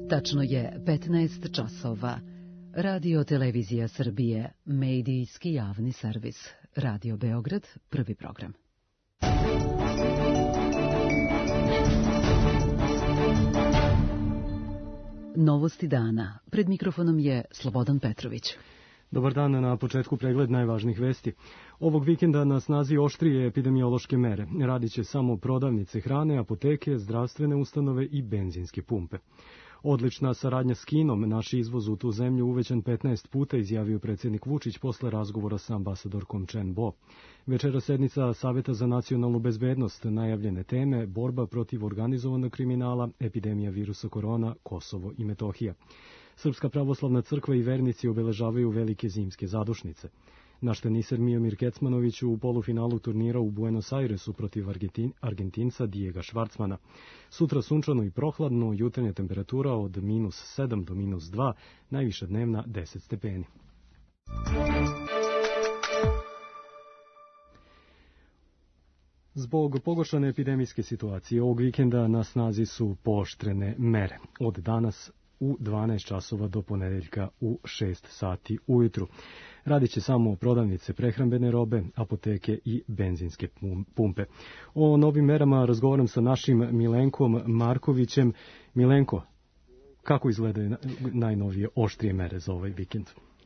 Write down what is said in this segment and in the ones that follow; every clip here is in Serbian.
Tačno je 15 časova. Radio Televizija Srbije, medijski javni servis. Radio Beograd, prvi program. Novosti dana. Pred mikrofonom je Slobodan Petrović. Dobar dan, na početku pregled najvažnijih vesti. Ovog vikenda na snazi oštrije epidemiološke mere. Radit će samo prodavnice hrane, apoteke, zdravstvene ustanove i benzinske pumpe. Odlična saradnja s Kinom, naš izvoz u tu zemlju uvećan 15 puta, izjavio predsjednik Vučić posle razgovora sa ambasadorkom Chen Bo. Večera sednica Saveta za nacionalnu bezbednost, najavljene teme, borba protiv organizovanog kriminala, epidemija virusa korona, Kosovo i Metohija. Srpska pravoslavna crkva i vernici obeležavaju velike zimske zadušnice. Naš teniser Miomir Kecmanović u polufinalu turnira u Buenos Airesu protiv Argentinca Diega Švarcmana. Sutra sunčano i prohladno, jutarnja temperatura od -7 do -2, najviša dnevna 10 stepeni. Zbog pogoršane epidemijske situacije ovog vikenda na snazi su pooštrene mere. Od danas u 12 časova do ponedeljka u 6 sati ujutru. Radit će samo prodavnice prehrambene robe, apoteke i benzinske pumpe. O novim merama razgovaram sa našim Milenkom Markovićem. Milenko, kako izgledaju najnovije oštrije mere za ovaj vikend?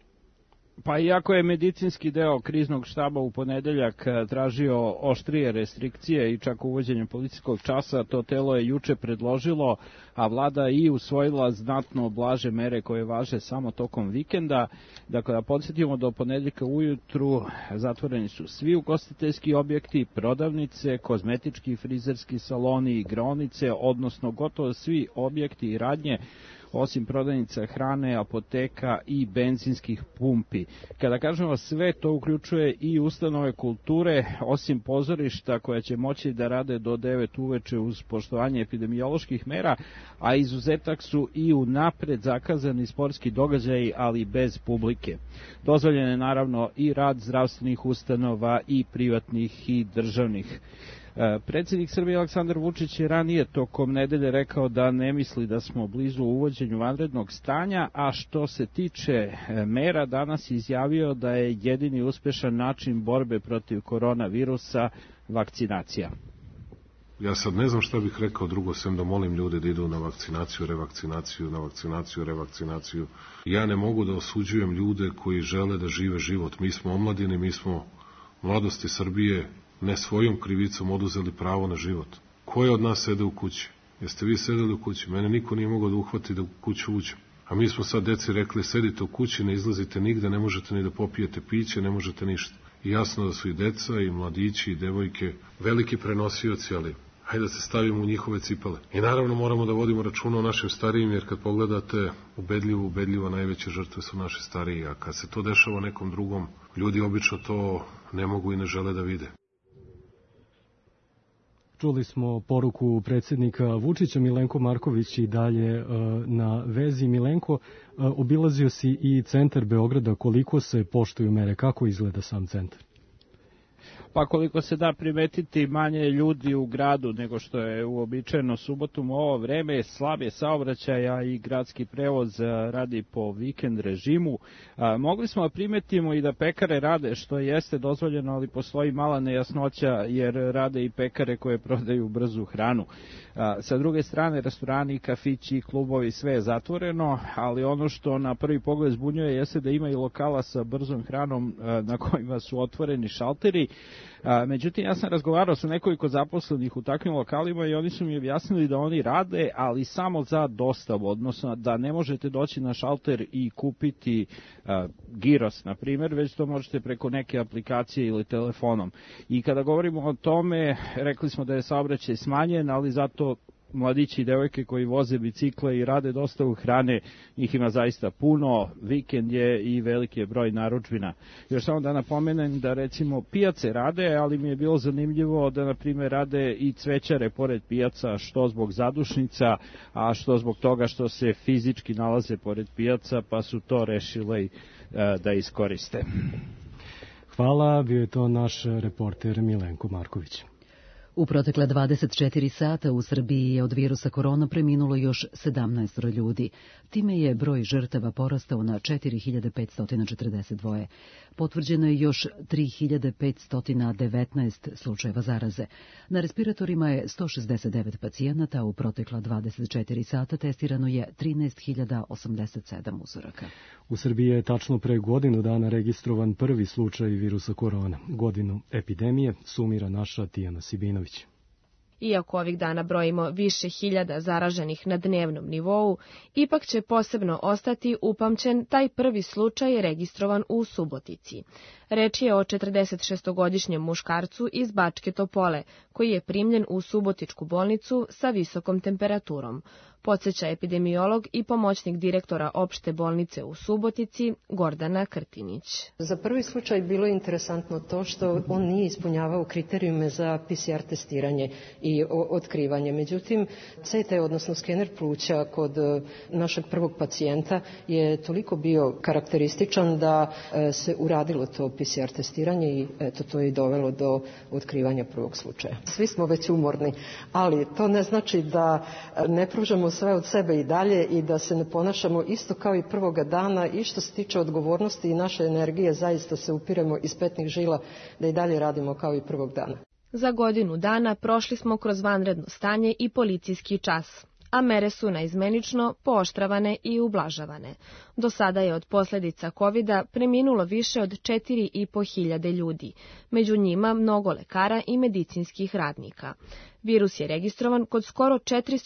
Pa iako je medicinski deo kriznog štaba u ponedeljak tražio oštrije restrikcije i čak uvođenje policijskog časa, to telo je juče predložilo, a vlada i usvojila znatno blaže mere koje važe samo tokom vikenda. Dakle, da podsjetimo, do ponedeljka ujutru zatvoreni su svi ugostiteljski objekti, prodavnice, kozmetički i frizerski saloni i igraonice, odnosno gotovo svi objekti i radnje, osim prodavnica hrane, apoteka i benzinskih pumpi. Kada kažemo sve, to uključuje i ustanove kulture, osim pozorišta koja će moći da rade do 9 uveče uz poštovanje epidemioloških mera, a izuzetak su i unapred zakazani sportski događaji, ali bez publike. Dozvoljen je naravno i rad zdravstvenih ustanova i privatnih i državnih. Predsjednik Srbije Aleksandar Vučić je ranije tokom nedelje rekao da ne misli da smo blizu uvođenju vanrednog stanja, a što se tiče mera, danas izjavio da je jedini uspešan način borbe protiv koronavirusa vakcinacija. Ja sad ne znam šta bih rekao drugo, sem da molim ljude da idu na vakcinaciju, revakcinaciju. Ja ne mogu da osuđujem ljude koji žele da žive život. Mi smo omladini, mi smo mladosti Srbije, ne svojom krivicom oduzeli pravo na život. Ko je od nas sede u kući? Jeste vi sedeli u kući? Mene niko nije mogao da uhvati da u kuću uđem. A mi smo sad deci rekli, sedite u kući, ne izlazite nigde, ne možete ni da popijete piće, ne možete ništa. I jasno da su i deca, i mladići, i devojke veliki prenosioci, ali hajde da se stavimo u njihove cipele. I naravno moramo da vodimo računa o našim starijim, jer kad pogledate ubedljivo najveće žrtve su naši stariji, a kad se to dešava nekom drugom, ljudi obično to ne mogu i ne žele da vide. Čuli smo poruku predsjednika Vučića. Milenko Marković i dalje na vezi. Milenko, obilazio si i centar Beograda. Koliko se poštuju mere? Kako izgleda sam centar? Pa koliko se da primetiti, manje ljudi u gradu nego što je uobičajeno subotom u ovo vreme, slab je saobraćaja i gradski prevoz radi po vikend režimu. Mogli smo da primetimo i da pekare rade, što jeste dozvoljeno, ali postoji mala nejasnoća jer rade i pekare koje prodaju brzu hranu. Sa druge strane, restorani, kafići, klubovi, sve je zatvoreno, ali ono što na prvi pogled zbunjuje jeste da ima i lokala sa brzom hranom na kojima su otvoreni šalteri. Međutim, ja sam razgovarao sa nekoliko zaposlenih u takvim lokalima i oni su mi objasnili da oni rade, ali samo za dostavu, odnosno da ne možete doći na šalter i kupiti giros, na primjer, već to možete preko neke aplikacije ili telefonom. I kada govorimo o tome, rekli smo da je saobraćaj smanjen, ali zato mladići i devojke koji voze bicikle i rade dostavu hrane, njih ima zaista puno, vikend je i veliki je broj narudžbina. Još samo da napomenem da recimo pijace rade, ali mi je bilo zanimljivo da na primjer rade i cvećare pored pijaca, što zbog zadušnica, a što zbog toga što se fizički nalaze pored pijaca, pa su to rešili da iskoriste. Hvala, bio je to naš reporter Milenko Marković. U protekle 24 sata u Srbiji je od virusa korona preminulo još 17 ljudi. Time je broj žrtava porastao na 4542. Potvrđeno je još 3519 slučajeva zaraze. Na respiratorima je 169 pacijenata, a u protekla 24 sata testirano je 13.087 uzoraka. U Srbiji je tačno pre godinu dana registrovan prvi slučaj virusa korona. Godinu epidemije sumira naša Tijana Sibinović. Iako ovih dana brojimo više hiljada zaraženih na dnevnom nivou, ipak će posebno ostati upamćen taj prvi slučaj registrovan u Subotici. Reč je o 46-godišnjem muškarcu iz Bačke Topole, koji je primljen u subotičku bolnicu sa visokom temperaturom, podsjeća epidemiolog i pomoćnik direktora opšte bolnice u Subotici Gordana Krtinić. Za prvi slučaj bilo je interesantno to što on nije ispunjavao kriterijume za PCR testiranje i otkrivanje. Međutim, CT, odnosno skener pluća kod našeg prvog pacijenta je toliko bio karakterističan da se uradilo to PCR testiranje i eto, to je dovelo do otkrivanja prvog slučaja. Svi smo već umorni, ali to ne znači da ne pružamo sve od sebe i dalje i da se ne ponašamo isto kao i prvoga dana i što se tiče odgovornosti i naše energije zaista se upiremo iz petnih žila da i dalje radimo kao i prvog dana. Za godinu dana prošli smo kroz vanredno stanje i policijski čas, a mere su naizmenično pooštravane i ublažavane. Do sada je od posljedica COVID-a preminulo više od 4.500 ljudi, među njima mnogo lekara i medicinskih radnika. Virus je registrovan kod skoro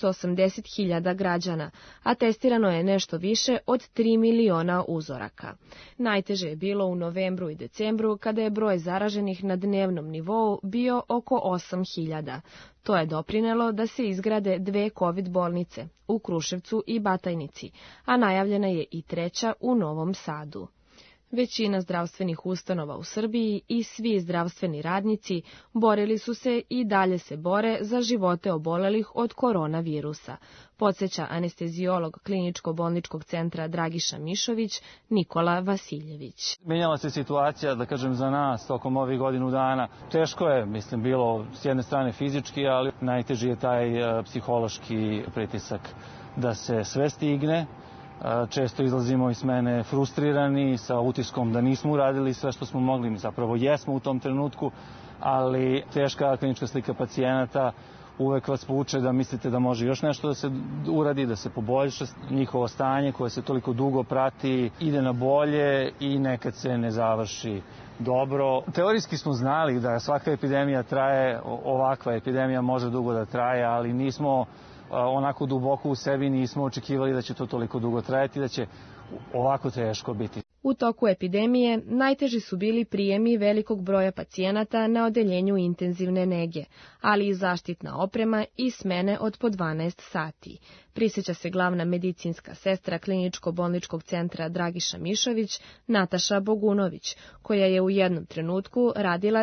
480.000 građana, a testirano je nešto više od 3 miliona uzoraka. Najteže je bilo u novembru i decembru, kada je broj zaraženih na dnevnom nivou bio oko 8.000. To je doprinelo da se izgrade 2 COVID bolnice, u Kruševcu i Batajnici, a najavljena je i 3. u Novom Sadu. Većina zdravstvenih ustanova u Srbiji i svi zdravstveni radnici borili su se i dalje se bore za živote obolelih od koronavirusa, podsjeća anestezijolog kliničko-bolničkog centra Dragiša Mišović Nikola Vasiljević. Menjala se situacija, da kažem, za nas tokom ovih godinu dana. Teško je, bilo s jedne strane fizički, ali najteži je taj psihološki pritisak da se sve stigne. Često izlazimo iz smene frustrirani, sa utiskom da nismo uradili sve što smo mogli. Mi zapravo jesmo u tom trenutku, ali teška klinička slika pacijenata uvek vas povuče da mislite da može još nešto da se uradi, da se poboljša njihovo stanje koje se toliko dugo prati, ide na bolje i nekad se ne završi dobro. Teorijski smo znali da svaka epidemija traje, ovakva epidemija može dugo da traje, ali nismo onako duboko u sebi nismo očekivali da će to toliko dugo trajati, da će ovako teško biti. U toku epidemije najteži su bili prijemi velikog broja pacijenata na odeljenju intenzivne nege, ali i zaštitna oprema i smene od po 12 sati. Prisjeća se glavna medicinska sestra kliničko-bolničkog centra Dragiša Mišović, Nataša Bogunović, koja je u jednom trenutku radila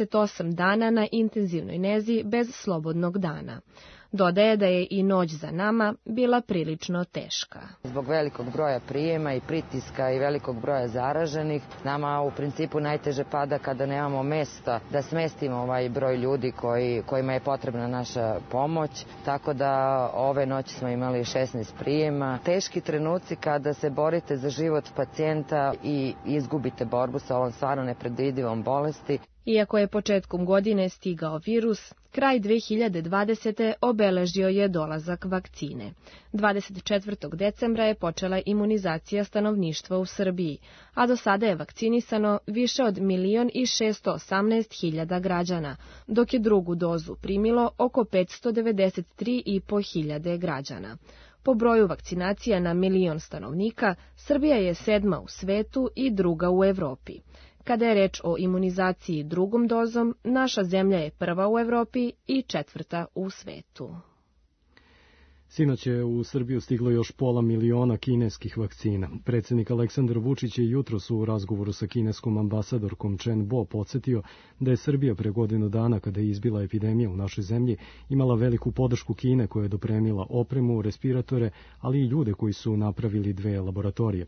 38 dana na intenzivnoj nezi bez slobodnog dana. Dodaje da je i noć za nama bila prilično teška. Zbog velikog broja prijema i pritiska i velikog broja zaraženih, nama u principu najteže pada kada nemamo mesta da smestimo ovaj broj ljudi kojima je potrebna naša pomoć. Tako da ove noći smo imali 16 prijema. Teški trenuci kada se borite za život pacijenta i izgubite borbu sa ovom stvarno nepredvidivom bolesti. Iako je početkom godine stigao virus, kraj 2020. obeležio je dolazak vakcine. 24. decembra je počela imunizacija stanovništva u Srbiji, a do sada je vakcinisano više od 1.618.000 građana, dok je drugu dozu primilo oko 593.500 građana. Po broju vakcinacija na milion stanovnika, Srbija je 7. u svetu i 2. u Evropi. Kada je reč o imunizaciji drugom dozom, naša zemlja je 1. u Evropi i 4. u svetu. Sinoć je u Srbiju stiglo još 500.000 kineskih vakcina. Predsjednik Aleksandar Vučić je jutros u razgovoru sa kineskom ambasadorkom Chen Bo podsjetio da je Srbija pre godinu dana, kada je izbila epidemija u našoj zemlji, imala veliku podršku Kine koja je dopremila opremu, respiratore, ali i ljude koji su napravili 2 laboratorije.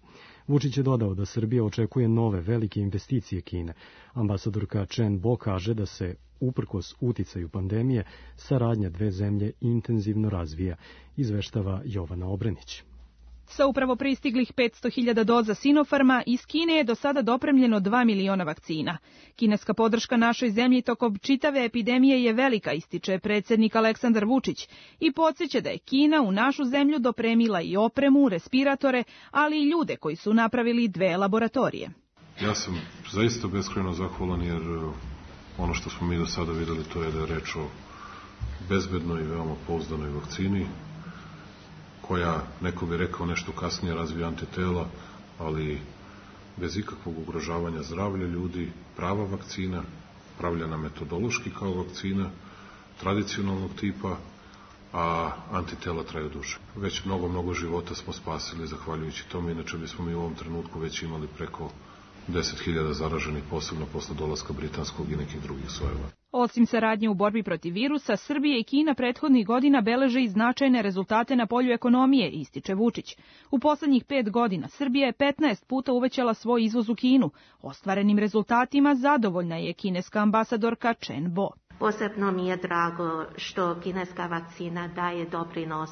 Vučić je dodao da Srbija očekuje nove velike investicije Kine. Ambasadorka Chen Bo kaže da se, uprkos uticaju pandemije, saradnja dve zemlje intenzivno razvija, izveštava Jovana Obrenić. Sa upravo pristiglih 500.000 doza Sinopharma, iz Kine je do sada dopremljeno 2 miliona vakcina. Kineska podrška našoj zemlji tokom čitave epidemije je velika, ističe predsjednik Aleksandar Vučić, i podsjeća da je Kina u našu zemlju dopremila i opremu, respiratore, ali i ljude koji su napravili 2 laboratorije. Ja sam zaista beskrajno zahvalan jer ono što smo mi do sada videli to je da je reč o bezbednoj i veoma pouzdanoj vakcini, koja, neko bi rekao, nešto kasnije razvija antitela, ali bez ikakvog ugrožavanja zdravlja ljudi, prava vakcina, pravljena metodološki kao vakcina, tradicionalnog tipa, a antitela traju duže. Već mnogo života smo spasili zahvaljujući tome, inače bismo mi u ovom trenutku već imali preko 10.000 zaraženih, posebno posle dolaska britanskog i nekih drugih sojeva. Osim saradnje u borbi protiv virusa, Srbija i Kina prethodnih godina beleže i značajne rezultate na polju ekonomije, ističe Vučić. U poslednjih 5 godina Srbija je 15 puta uvećala svoj izvoz u Kinu. Ostvarenim rezultatima zadovoljna je kineska ambasadorka Chen Bo. Posebno mi je drago što kineska vakcina daje doprinos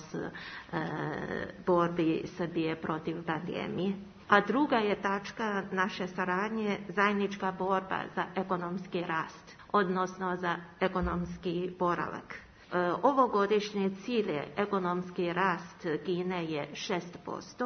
borbi Srbije protiv pandemije. A druga je tačka naše saradnje zajednička borba za ekonomski rast, odnosno za ekonomski boravak. Ovogodišnji cilj je ekonomski rast Kine je 6%,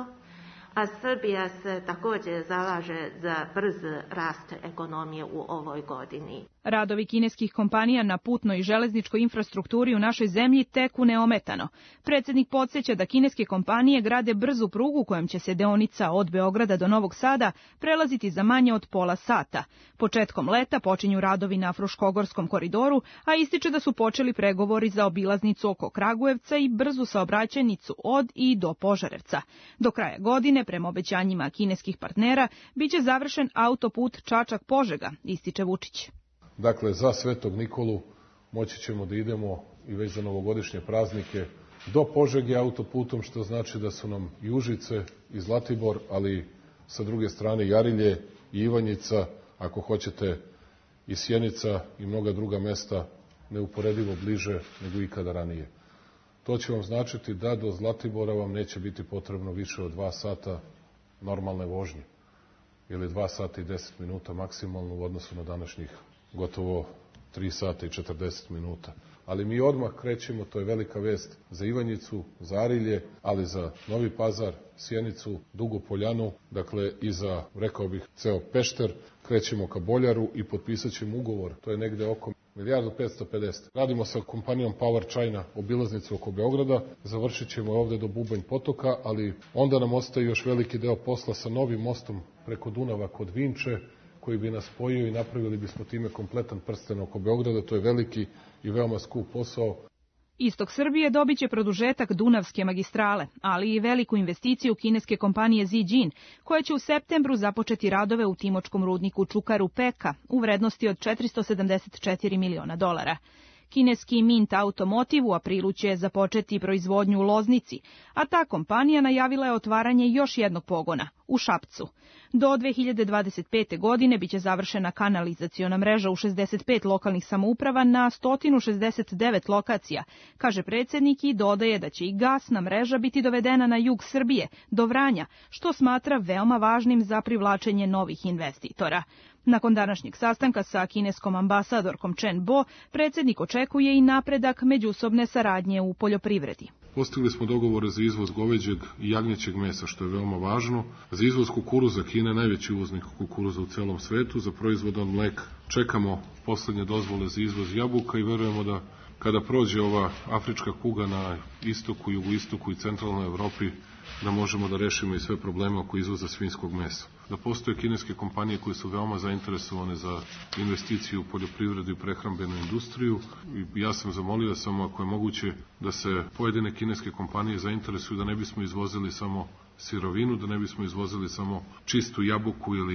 a Srbija se također zalaže za brz rast ekonomije u ovoj godini. Radovi kineskih kompanija na putnoj i železničkoj infrastrukturi u našoj zemlji teku neometano. Predsjednik podsjeća da kineske kompanije grade brzu prugu kojom će se deonica od Beograda do Novog Sada prelaziti za manje od pola sata. Početkom leta počinju radovi na Fruškogorskom koridoru, a ističe da su počeli pregovori za obilaznicu oko Kragujevca i brzu saobraćajnicu od i do Požarevca. Do kraja godine, prema obećanjima kineskih partnera, biće završen autoput Čačak-Požega, ističe Vučić. Dakle, za Svetog Nikolu moći ćemo da idemo i već za novogodišnje praznike do Požege autoputom, što znači da su nam i Užice i Zlatibor, ali sa druge strane i Arilje i Ivanjica, ako hoćete i Sjenica i mnoga druga mesta neuporedivo bliže nego ikada ranije. To će vam značiti da do Zlatibora vam neće biti potrebno više od 2 sata normalne vožnje ili 2 sata i 10 minuta maksimalno u odnosu na današnjih gotovo 3 sata i 40 minuta. Ali mi odmah krećemo, to je velika vest za Ivanjicu, za Arilje, ali za Novi Pazar, Sjenicu, Dugu Poljanu, dakle i za, rekao bih, ceo Pešter, krećemo ka Boljaru i potpisat ćemo ugovor, to je negde oko 1.550.000. Radimo sa kompanijom Power China obilaznicu oko Beograda, završit ćemo ovde do Bubanj potoka, ali onda nam ostaje još veliki deo posla sa novim mostom preko Dunava kod Vinče, koji bi nas spojio i napravili bismo time kompletan prsten oko Beograda. To je veliki i veoma skup posao. Istok Srbije dobit će produžetak Dunavske magistrale, ali i veliku investiciju kineske kompanije Zijin, koja će u septembru započeti radove u timočkom rudniku Čukaru Peka u vrednosti od $474 miliona. Kineski Mint Automotive u aprilu će započeti proizvodnju u Loznici, a ta kompanija najavila je otvaranje još jednog pogona, u Šapcu. Do 2025. godine biće završena kanalizaciona mreža u 65 lokalnih samouprava na 169 lokacija, kaže predsjednik i dodaje da će i gasna mreža biti dovedena na jug Srbije, do Vranja, što smatra veoma važnim za privlačenje novih investitora. Nakon današnjeg sastanka sa kineskom ambasadorkom Chen Bo, predsjednik očekuje i napredak međusobne saradnje u poljoprivredi. Postigli smo dogovore za izvoz goveđeg i jagnjećeg mesa, što je veoma važno. Za izvoz kukuruza, Kina je najveći uvoznik kukuruza u celom svetu. Za proizvod od mleka čekamo poslednje dozvole za izvoz jabuka i verujemo da kada prođe ova afrička kuga na istoku, jugoistoku i centralnoj Evropi, da možemo da rešimo i sve probleme oko izvoza svinjskog mesa. Da postoje kineske kompanije koje su veoma zainteresovane za investiciju u poljoprivredu i prehrambenu industriju. I ja sam zamolio samo, ako je moguće, da se pojedine kineske kompanije zainteresuju da ne bismo izvozili samo sirovinu, da ne bismo izvozili samo čistu jabuku ili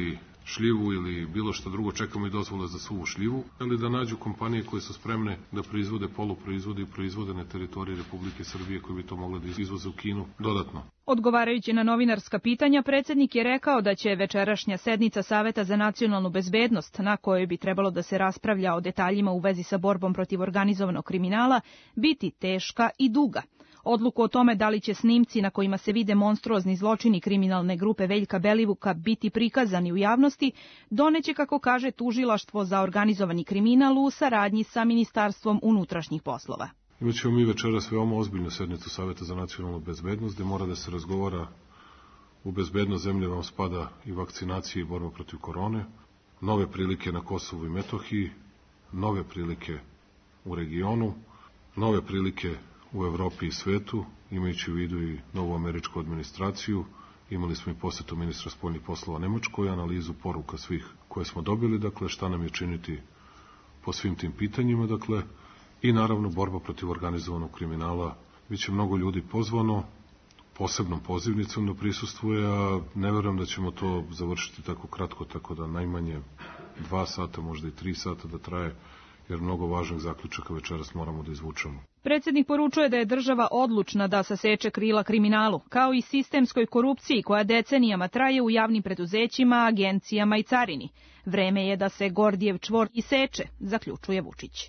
šljivu ili bilo što drugo, čekamo i dozvole za suvu šljivu, ali da nađu kompanije koje su spremne da proizvode poluproizvode i proizvode na teritoriji Republike Srbije koji bi to mogli da izvoze u Kinu dodatno. Odgovarajući na novinarska pitanja, predsjednik je rekao da će večerašnja sednica Saveta za nacionalnu bezbednost, na kojoj bi trebalo da se raspravlja o detaljima u vezi sa borbom protiv organizovanog kriminala, biti teška i duga. Odluku o tome da li će snimci na kojima se vide monstruozni zločini kriminalne grupe Veljka Belivuka biti prikazani u javnosti, doneće, kako kaže, tužilaštvo za organizovani kriminal u saradnji sa Ministarstvom unutrašnjih poslova. Imaćemo mi večeras veoma ozbiljnu sednicu Saveta za nacionalnu bezbednost, gde mora da se razgovara u bezbednost zemlje, vam spada i vakcinacija i borba protiv korone, nove prilike na Kosovu i Metohiji, nove prilike u regionu, nove prilike u Evropi i svetu, imajući u vidu i novu američku administraciju. Imali smo i posetu ministra spoljnih poslova Nemačkoj, analizu poruka svih koje smo dobili, dakle šta nam je činiti po svim tim pitanjima, dakle, i naravno borba protiv organizovanog kriminala. Biće mnogo ljudi pozvano, posebnom pozivnicom da prisustvuje, a ne verujem da ćemo to završiti tako kratko, tako da najmanje 2 sata, možda i 3 sata da traje, jer mnogo važnih zaključaka večeras moramo da izvučemo. Predsjednik poručuje da je država odlučna da saseče krila kriminalu, kao i sistemskoj korupciji koja decenijama traje u javnim preduzećima, agencijama i carini. Vreme je da se Gordijev čvor iseče, zaključuje Vučić.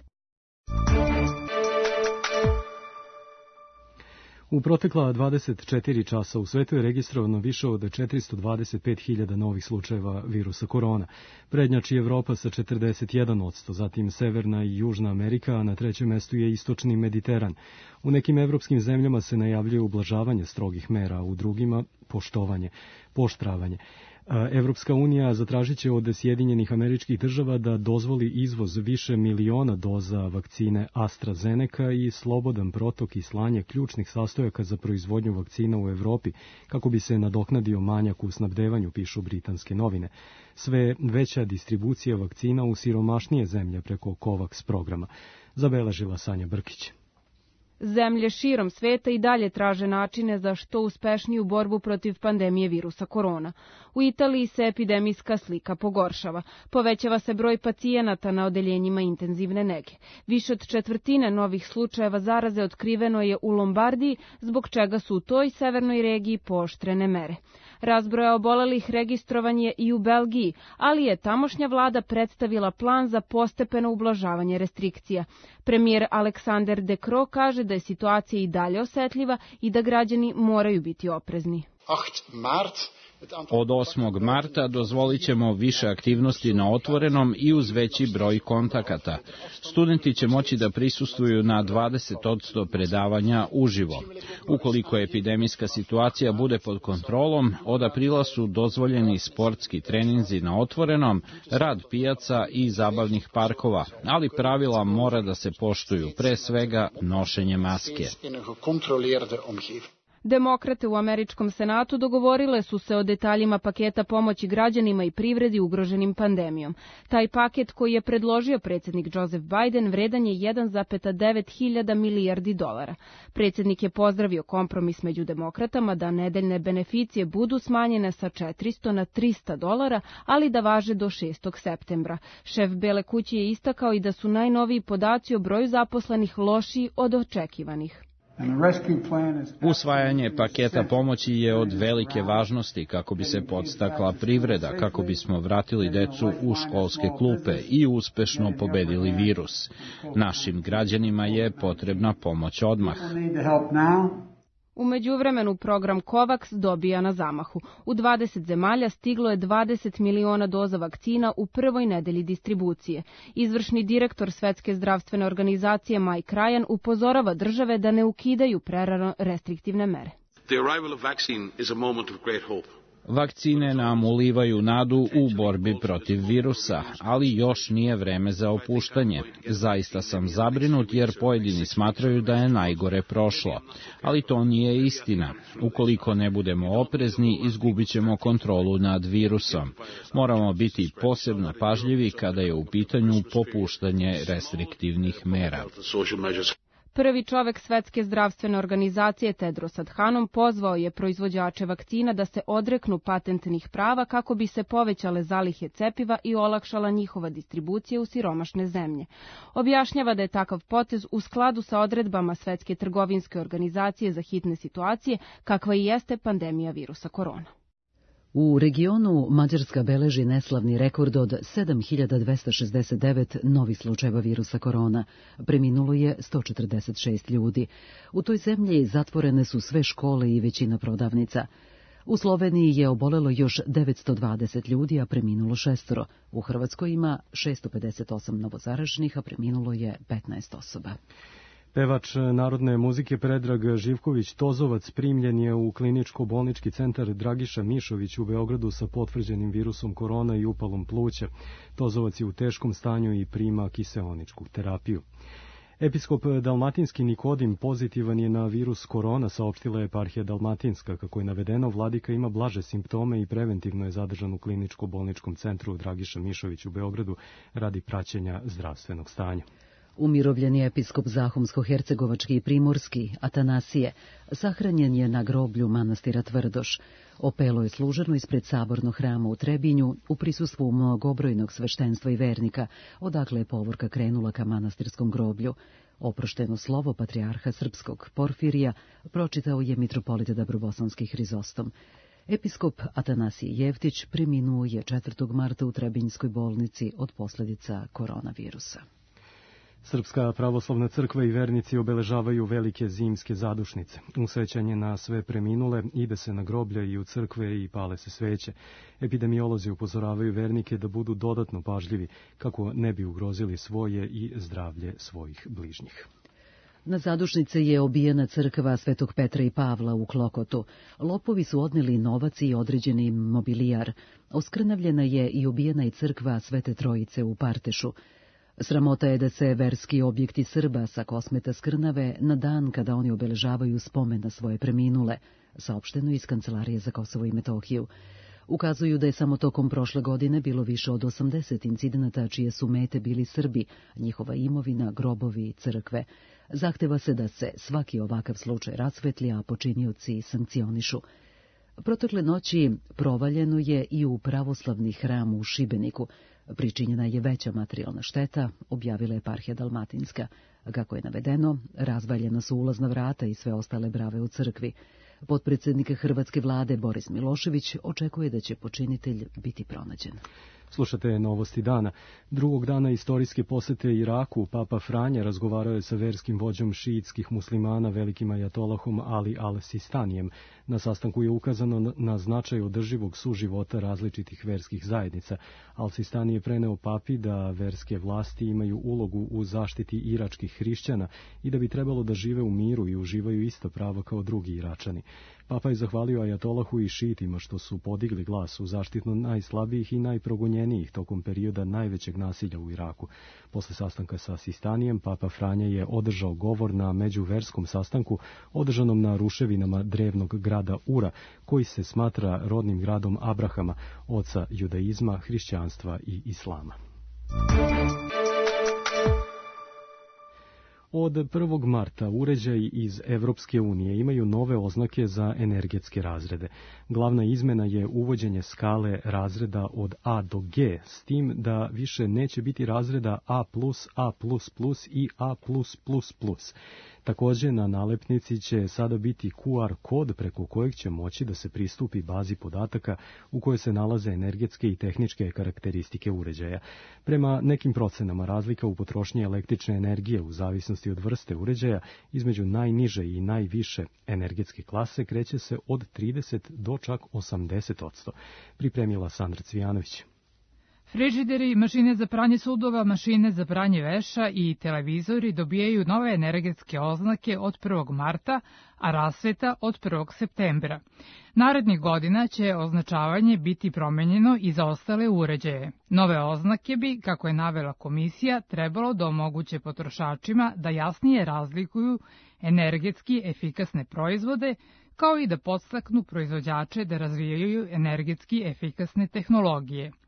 U protekla 24 časa u svetu je registrovano više od 425.000 novih slučajeva virusa korona. Prednjači Evropa sa 41%, zatim Severna i Južna Amerika, a na trećem mestu je Istočni Mediteran. U nekim evropskim zemljama se najavljuje ublažavanje strogih mera, a u drugima pooštravanje. Evropska unija zatražit će od Sjedinjenih Američkih Država da dozvoli izvoz više miliona doza vakcine AstraZeneca i slobodan protok i slanje ključnih sastojaka za proizvodnju vakcina u Evropi, kako bi se nadoknadio manjak u snabdevanju, pišu britanske novine. Sve veća distribucija vakcina u siromašnije zemlje preko COVAX programa, zabeležila Sanja Brkić. Zemlje širom sveta i dalje traže načine za što uspešniju borbu protiv pandemije virusa korona. U Italiji se epidemijska slika pogoršava. Povećava se broj pacijenata na odeljenjima intenzivne nege. Više od 1/4 novih slučajeva zaraze otkriveno je u Lombardiji, zbog čega su u toj severnoj regiji pooštrene mere. Razbroja obolelih registrovan je i u Belgiji, ali je tamošnja vlada predstavila plan za postepeno ublažavanje restrikcija. Premijer Alexander De Croo kaže da je situacija i dalje osetljiva i da građani moraju biti oprezni. Od 8. marta dozvolit ćemo više aktivnosti na otvorenom i uz veći broj kontakata. Studenti će moći da prisustvuju na 20% predavanja uživo. Ukoliko epidemijska situacija bude pod kontrolom, od aprila su dozvoljeni sportski treninzi na otvorenom, rad pijaca i zabavnih parkova, ali pravila mora da se poštuju, pre svega nošenje maske. Demokrate u američkom senatu dogovorile su se o detaljima paketa pomoći građanima i privredi ugroženim pandemijom. Taj paket koji je predložio predsjednik Joseph Biden vredan je 1,9 hiljada milijardi dolara. Predsjednik je pozdravio kompromis među demokratama da nedeljne beneficije budu smanjene sa $400 na $300, ali da važe do 6. septembra. Šef Bele kuće je istakao i da su najnoviji podaci o broju zaposlenih lošiji od očekivanih. Usvajanje paketa pomoći je od velike važnosti kako bi se podstakla privreda, kako bismo vratili decu u školske klupe i uspešno pobedili virus. Našim građanima je potrebna pomoć odmah. U međuvremenu program COVAX dobija na zamahu. U 20 zemalja stiglo je 20 miliona doza vakcina u prvoj nedelji distribucije. Izvršni direktor Svetske zdravstvene organizacije Mike Ryan upozorava države da ne ukidaju prerano restriktivne mere. Vakcine nam ulivaju nadu u borbi protiv virusa, ali još nije vreme za opuštanje. Zaista sam zabrinut jer pojedini smatraju da je najgore prošlo. Ali to nije istina. Ukoliko ne budemo oprezni, izgubit ćemo kontrolu nad virusom. Moramo biti posebno pažljivi kada je u pitanju popuštanje restriktivnih mera. Prvi čovek Svetske zdravstvene organizacije Tedros Adhanom pozvao je proizvođače vakcina da se odreknu patentnih prava kako bi se povećale zalihe cepiva i olakšala njihova distribucija u siromašne zemlje. Objašnjava da je takav potez u skladu sa odredbama Svetske trgovinske organizacije za hitne situacije, kakva i jeste pandemija virusa korona. U regionu Mađarska beleži neslavni rekord od 7269 novih slučajeva virusa korona. Preminulo je 146 ljudi. U toj zemlji zatvorene su sve škole i većina prodavnica. U Sloveniji je obolelo još 920 ljudi, a preminulo 6. U Hrvatskoj ima 658 novozaraženih, a preminulo je 15 osoba. Pevač narodne muzike Predrag Živković-Tozovac primljen je u kliničko-bolnički centar Dragiša Mišović u Beogradu sa potvrđenim virusom korona i upalom pluća. Tozovac je u teškom stanju i prima kiseoničku terapiju. Episkop Dalmatinski Nikodim pozitivan je na virus korona, saopštila je eparhija Dalmatinska. Kako je navedeno, vladika ima blaže simptome i preventivno je zadržan u kliničko-bolničkom centru Dragiša Mišović u Beogradu radi praćenja zdravstvenog stanja. Umirovljeni episkop Zahumsko-hercegovački i primorski, Atanasije, sahranjen je na groblju manastira Tvrdoš. Opelo je služeno ispred sabornog hrama u Trebinju u prisustvu mnogobrojnog sveštenstva i vernika, odakle je povorka krenula ka manastirskom groblju. Oprošteno slovo patrijarha srpskog Porfirija pročitao je mitropolit Dabrobosanski Hrizostom. Episkop Atanasije Jevtić preminuo je 4. marta u Trebinjskoj bolnici od posljedica koronavirusa. Srpska pravoslavna crkva i vernici obeležavaju velike zimske zadušnice. U sećanje na sve preminule ide se na groblja i u crkve i pale se sveće. Epidemiolozi upozoravaju vernike da budu dodatno pažljivi kako ne bi ugrozili svoje i zdravlje svojih bližnjih. Na zadušnice je obijena crkva Svetog Petra i Pavla u Klokotu. Lopovi su odneli novac i određeni mobilijar. Oskrnavljena je i obijena i crkva Svete Trojice u Partešu. Sramota je da se verski objekti Srba sa Kosmeta skrnave na dan kada oni obeležavaju spomen na svoje preminule, saopšteno iz Kancelarije za Kosovo i Metohiju. Ukazuju da je samo tokom prošle godine bilo više od 80 incidenata čije su mete bili Srbi, njihova imovina, grobovi i crkve. Zahteva se da se svaki ovakav slučaj rasvetli, a počinioci sankcionišu. Protekle noći provaljeno je i u pravoslavni hram u Šibeniku. Pričinjena je veća materijalna šteta, objavila je eparhija Dalmatinska. Kako je navedeno, razvaljena su ulazna vrata i sve ostale brave u crkvi. Potpredsjednik hrvatske vlade Boris Milošević očekuje da će počinitelj biti pronađen. Slušate novosti dana. Drugog dana istorijske posete Iraku, Papa Franja razgovarao je sa verskim vođom šiitskih muslimana, velikim ajatolahom Ali al-Sistanijem. Na sastanku je ukazano na značaj održivog suživota različitih verskih zajednica. Al-Sistani je preneo papi da verske vlasti imaju ulogu u zaštiti iračkih hrišćana i da bi trebalo da žive u miru i uživaju ista prava kao drugi Iračani. Papa je zahvalio ajatolahu i šiitima što su podigli glas u zaštitno najslabijih i najprogonjenijih tokom perioda najvećeg nasilja u Iraku. Posle sastanka sa Sistanijem, Papa Franja je održao govor na međuverskom sastanku održanom na ruševinama drevnog grada Ura, koji se smatra rodnim gradom Abrahama, oca judaizma, hrišćanstva i islama. Od 1. marta uređaji iz Evropske unije imaju nove oznake za energetske razrede. Glavna izmena je uvođenje skale razreda od A do G, s tim da više neće biti razreda A+, A++ i A+++. Također na nalepnici će sada biti QR kod preko kojeg će moći da se pristupi bazi podataka u kojoj se nalaze energetske i tehničke karakteristike uređaja. Prema nekim procenama razlika u potrošnji električne energije u zavisnosti od vrste uređaja između najniže i najviše energetske klase kreće se od 30 do čak 80%. Pripremila Sandra Cvijanović. Frižideri, mašine za pranje sudova, mašine za pranje veša i televizori dobijaju nove energetske oznake od 1. marta, a rasveta od 1. septembra. Narednih godina će označavanje biti promenjeno i za ostale uređaje. Nove oznake bi, kako je navela komisija, trebalo da omoguće potrošačima da jasnije razlikuju energetski efikasne proizvode, kao i da podstaknu proizvođače da razvijaju energetski efikasne tehnologije.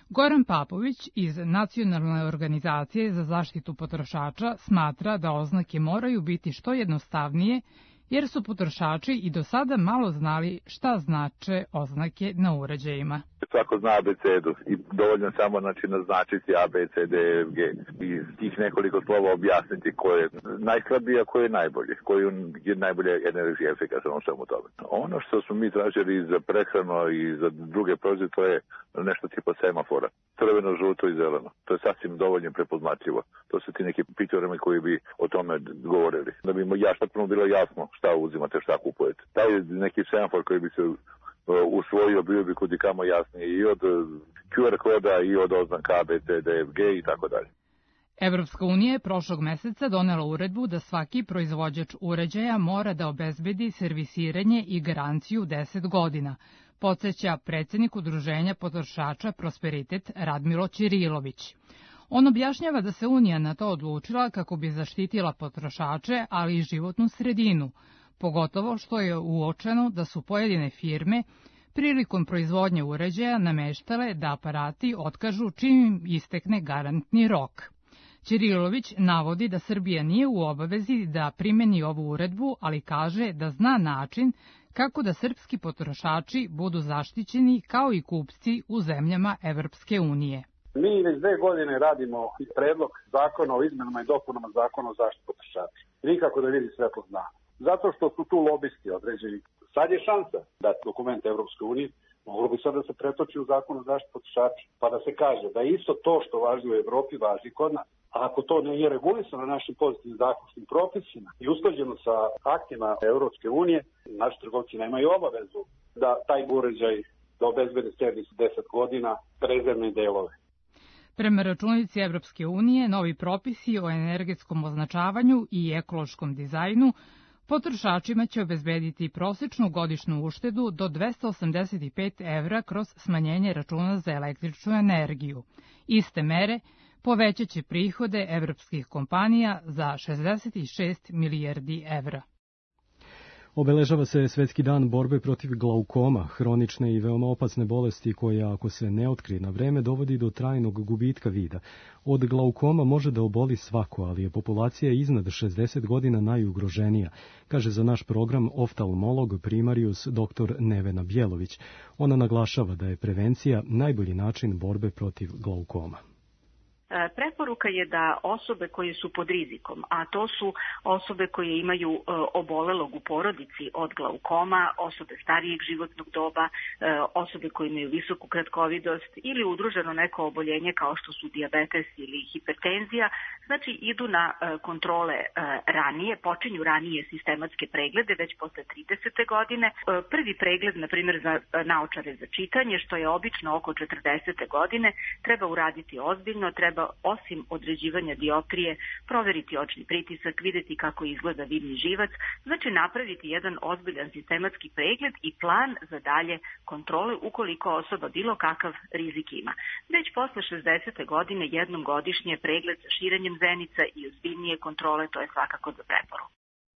Goran Papović iz Nacionalne organizacije za zaštitu potrošača smatra da oznake moraju biti što jednostavnije, jer su potrošači i do sada malo znali šta znače oznake na uređajima. Svako zna abecedu i dovoljno samo naznačiti A, B, C, D, F, G i tih nekoliko slova objasniti ko je najslabiji, a ko je najbolji, koji je najbolje energetski efikasan u svemu tome. Ono što smo mi tražili za prehranu i za druge proizvode, to je nešto tipa semafora. Crveno, žuto i zeleno. To je sasvim dovoljno prepoznatljivo. To su ti neki piktorami koji bi o tome govorili. Da bi jaštapno bilo jasno šta uzimate, šta kupujete. Taj neki semafor koji bi se usvojio, bio bi kudikamo jasnije i od QR koda i od oznaka A, B, C, D, F, G i tako dalje. Evropska unija je prošlog meseca donela uredbu da svaki proizvođač uređaja mora da obezbedi servisiranje i garanciju 10 godina, podsjeća predsjednik Udruženja potrošača Prosperitet Radmilo Ćirilović. On objašnjava da se Unija na to odlučila kako bi zaštitila potrošače, ali i životnu sredinu, pogotovo što je uočeno da su pojedine firme prilikom proizvodnje uređaja nameštale da aparati otkažu čim im istekne garantni rok. Ćirilović navodi da Srbija nije u obavezi da primeni ovu uredbu, ali kaže da zna način kako da srpski potrošači budu zaštićeni kao i kupci u zemljama Evropske unije. Mi već 2 godine radimo predlog zakona o izmenama i dopunama zakona o zaštiti potrošača. Nikako da vidi svetlo dana. Zato što su tu lobisti određeni. Sad je šansa da dokument Evropske unije moglo bi sad da se pretoči u zakon o zaštiti potrošača, pa da se kaže da isto to što važi u Evropi važi kod nas. A ako to nije regulisano našim pozitivnim zakonskim propisima i usklađeno sa aktima Evropske unije, naši trgovci nemaju obavezu da taj uređaj da obezbede servis 10 godina rezervne delove. Prema računici Evropske unije, novi propisi o energetskom označavanju i ekološkom dizajnu potrošačima će obezbediti prosečnu godišnju uštedu do 285 evra kroz smanjenje računa za električnu energiju. Iste mere povećat će prihode evropskih kompanija za 66 milijardi evra. Obeležava se Svetski dan borbe protiv glaukoma, hronične i veoma opasne bolesti koja, ako se ne otkrije na vreme, dovodi do trajnog gubitka vida. Od glaukoma može da oboli svako, ali je populacija iznad 60 godina najugroženija, kaže za naš program oftalmolog primarius dr. Nevena Bjelović. Ona naglašava da je prevencija najbolji način borbe protiv glaukoma. Preporuka je da osobe koje su pod rizikom, a to su osobe koje imaju obolelog u porodici od glaukoma, osobe starijeg životnog doba, osobe koje imaju visoku kratkovidost ili udruženo neko oboljenje kao što su dijabetes ili hipertenzija, znači idu na kontrole ranije, počinju ranije sistematske preglede već posle 30. godine. Prvi pregled, na primjer, za naočare za čitanje, što je obično oko 40. godine, treba uraditi ozbiljno, treba osim određivanja dioptrije, proveriti očni pritisak, videti kako izgleda vidni živac, znači napraviti jedan ozbiljan sistematski pregled i plan za dalje kontrole ukoliko osoba bilo kakav rizik ima. Već posle 60. godine jednom godišnje pregled sa širenjem zenica i ozbiljnije kontrole, to je svakako za preporuku.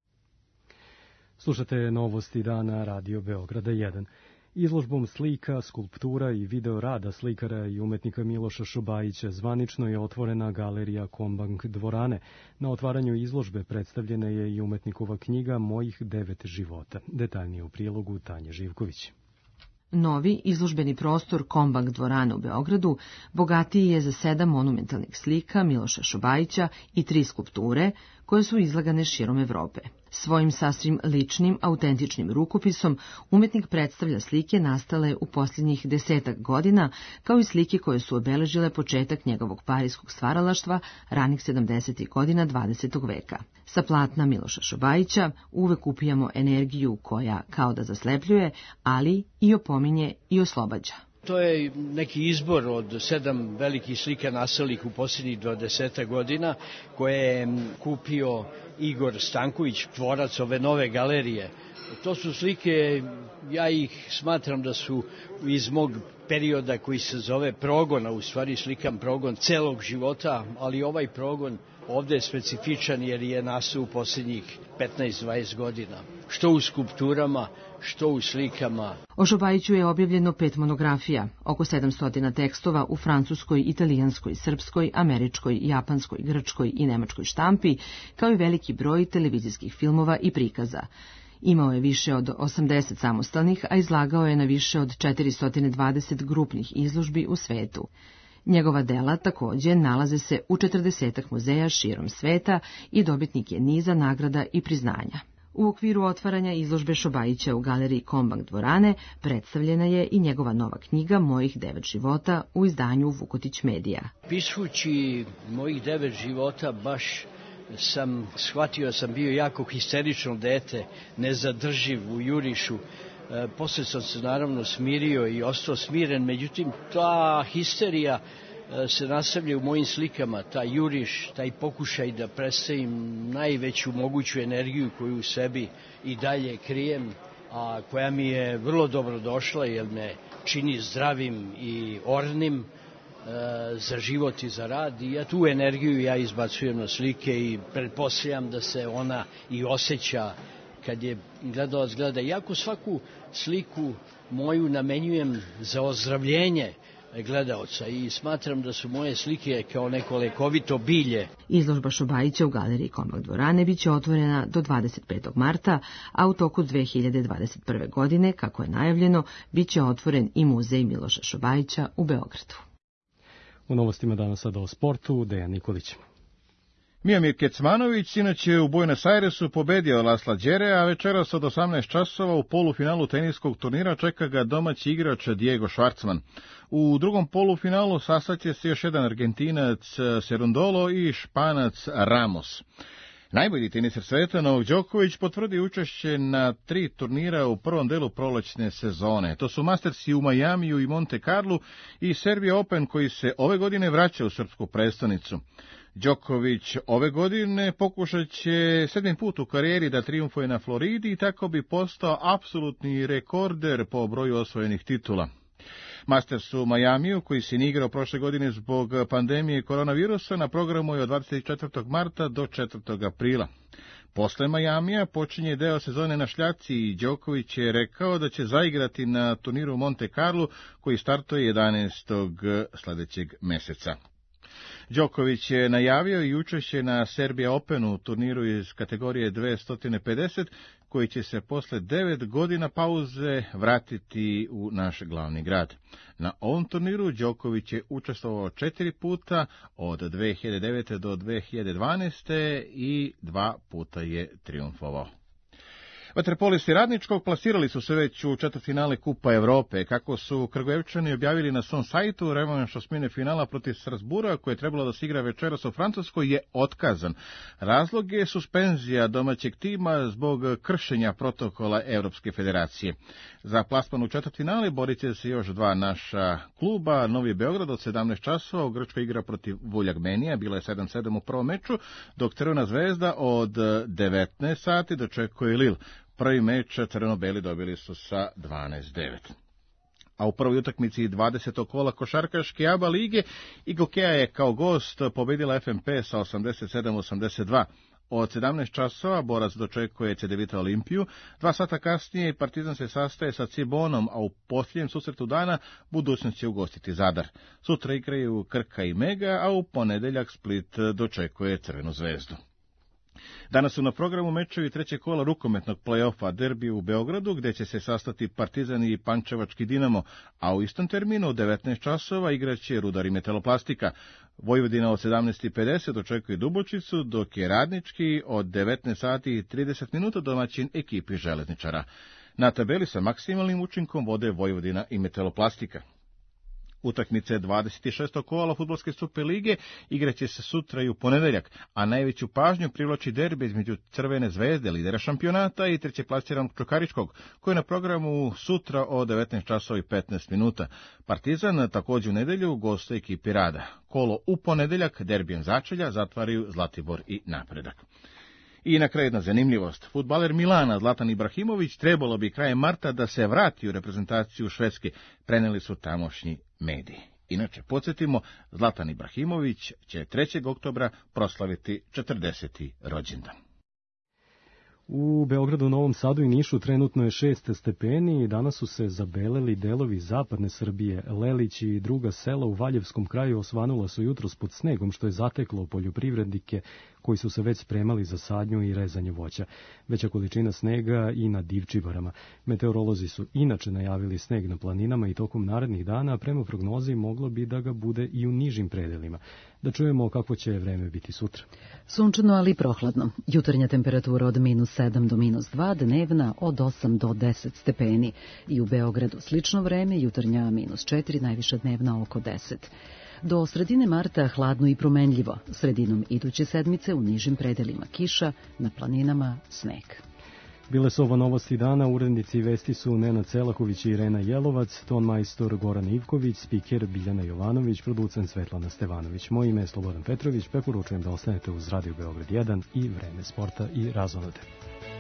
Slušate novosti dana Radio Beograda 1. Izložbom slika, skulptura i video rada slikara i umetnika Miloša Šobajića zvanično je otvorena galerija Kombank dvorane. Na otvaranju izložbe predstavljena je i umetnikova knjiga Mojih 9 života. Detaljnije u prilogu Tanje Živković. Novi izložbeni prostor Kombank dvorane u Beogradu bogatiji je za 7 monumentalnih slika Miloša Šobajića i 3 skulpture koje su izlagane širom Evrope. Svojim sasvim ličnim, autentičnim rukopisom umetnik predstavlja slike nastale u posljednjih 10 godina, kao i slike koje su obeležile početak njegovog parijskog stvaralaštva ranih 70. godina 20. veka. Sa platna Miloša Šobajića uvek upijamo energiju koja kao da zaslepljuje, ali i opominje i oslobađa. To je neki izbor od 7 velikih slika nastalih u posljednjih 20 godina koje je kupio Igor Stanković, tvorac ove nove galerije To su slike, ja ih smatram da su iz mog perioda koji se zove progona, u stvari slikam progon celog života, ali ovaj progon ovde je specifičan jer je nastao u posljednjih 15-20 godina. Što u skulpturama, što u slikama. O Šobajiću je objavljeno 5 monografija, oko 700 tekstova u francuskoj, italijanskoj, srpskoj, američkoj, japanskoj, grčkoj i nemačkoj štampi, kao i veliki broj televizijskih filmova i prikaza. Imao je više od 80 samostalnih, a izlagao je na više od 420 grupnih izložbi u svetu. Njegova dela takođe nalaze se u 40 muzeja širom sveta i dobitnik je niza nagrada i priznanja. U okviru otvaranja izložbe Šobajića u galeriji Kombank dvorane predstavljena je i njegova nova knjiga Mojih 9 života u izdanju Vukotić Medija. Pisući Mojih 9 života baš sam shvatio, sam bio jako histerično dete, nezadrživ u jurišu. Posle sam se naravno smirio i ostao smiren, međutim ta histerija se nastavlja u mojim slikama, taj juriš, taj pokušaj da predstavim najveću moguću energiju koju u sebi i dalje krijem, a koja mi je vrlo dobro došla jer me čini zdravim i ornim za život i za rad, i tu energiju ja izbacujem na slike i pretpostavljam da se ona i osjeća kad je gledalac gleda. Iako svaku sliku moju namenjujem za ozdravljenje gledaoca i smatram da su moje slike kao neko lekovito bilje. Izložba Šobajića u galeriji Kombank dvorane biće otvorena do 25. marta, a u toku 2021. godine, kako je najavljeno, biće otvoren i muzej Miloša Šobajića u Beogradu. U novostima danas sada o sportu, Dejan Nikolić. Mijomir Kecmanović inače u Buenos Airesu pobedio Lasla Đere, a večeras od 18 časova u polufinalu teniskog turnira čeka ga domaći igrač Diego Schwartzman. U drugom polufinalu sastaće se još jedan Argentinac Cerundolo i Španac Ramos. Najbolji teniser sveta Novak Đoković potvrdi učešće na 3 turnira u prvom delu prolećne sezone. To su Mastersi u Majamiju i Monte Carlu i Serbia Open koji se ove godine vraća u srpsku prestonicu. Đoković ove godine pokušat će 7. put u karijeri da trijumfuje na Floridi i tako bi postao apsolutni rekorder po broju osvojenih titula. Masters u Majamiju, koji se nije igrao prošle godine zbog pandemije koronavirusa, na programu je od 24. marta do 4. aprila. Posle Majamija počinje deo sezone na šljaci i Đoković je rekao da će zaigrati na turniru Monte Carlo, koji startuje 11. sledećeg meseca. Đoković je najavio i učešće na Serbia Openu, turniru iz kategorije 250, koji će se posle 9 godina pauze vratiti u naš glavni grad. Na ovom turniru Đoković je učestvovao 4 puta, od 2009. do 2012. i 2 puta je trijumfovao. Vaterpolisti Radničkog plasirali su se već u četvrtfinale Kupa Evrope. Kako su Kragujevčani objavili na svom sajtu, revanš osmine finala protiv Strasbura, koje je trebalo da se igra večeras u Francuskoj, je otkazan. Razlog je suspenzija domaćeg tima zbog kršenja protokola Evropske federacije. Za plasman u četvrtfinale borit će se još 2 naša kluba. Novi Beograd od 17 časova u Grčkoj igra protiv Vuljagmenija, bilo je 7-7 u prvom meču, dok Crvena zvezda od 19 sati dočekuje Lille. Prvi meč crveno-beli dobili su sa 12-9. A u prvoj utakmici 20. kola košarkaške ABA lige Igokea je kao gost pobedila FNP sa 87-82. Od 17 časova Borac dočekuje Cedevita Olimpiju, 2 sata kasnije Partizan se sastaje sa Cibonom, a u posljednjem susretu dana budućnost će ugostiti Zadar. Sutra igraju Krka i Mega, a u ponedeljak Split dočekuje Crvenu zvezdu. Danas su na programu mečevi trećeg kola rukometnog play-offa derbi u Beogradu, gde će se sastati Partizan i Pančevački Dinamo, a u istom terminu od 19 časova igraće Rudar i Metaloplastika. Vojvodina od 17:50 dočekuje Dubočicu, dok je Radnički od 19 sati i 30 minuta domaćin ekipi Železničara. Na tabeli sa maksimalnim učinkom vode Vojvodina i Metaloplastika. Utakmice 26. kola fudbalske Super lige igraće se sutra i u ponedeljak, a najveću pažnju privlači derbi između Crvene zvezde, lidera šampionata, i trećeplasiranog Čukaričkog, koji je na programu sutra od 19 časova i 15 minuta. Partizan također u nedelju gostuje ekipi Rada. Kolo u ponedeljak derbijem začelja zatvaraju Zlatibor i Napredak. I na kraju jedna zanimljivost. Fudbaler Milana Zlatan Ibrahimović trebalo bi krajem marta da se vrati u reprezentaciju Švedske, preneli su tamošnji mediji. Inače, podsjetimo, Zlatan Ibrahimović će 3. oktobra proslaviti 40. rođendan. U Beogradu, Novom Sadu i Nišu trenutno je 6 stepeni i danas su se zabeleli delovi zapadne Srbije. Lelić i druga sela u Valjevskom kraju osvanula su jutros pod snegom, što je zateklo poljoprivrednike koji su se već spremali za sadnju i rezanje voća. Veća količina snega i na Divčibarama. Meteorolozi su inače najavili sneg na planinama i tokom narednih dana, prema prognozi moglo bi da ga bude i u nižim predelima. Da čujemo kako će vreme biti sutra. Sunčano, ali prohladno. Jutarnja temperatura od -7 do -2, dnevna od 8 do 10 stepeni. I u Beogradu slično vreme, jutarnja -4, najviša dnevna oko 10. Do sredine marta hladno i promenljivo. Sredinom iduće sedmice u nižim predelima kiša, na planinama sneg. Bile su ovo novosti dana, urednici vesti su Nenad Celaković i Irena Jelovac, ton majstor Goran Ivković, spiker Biljana Jovanović, producent Svetlana Stevanović. Moje ime je Slobodan Petrović, preporučujem da ostanete uz Radio Beograd 1 i Vreme sporta i razonode.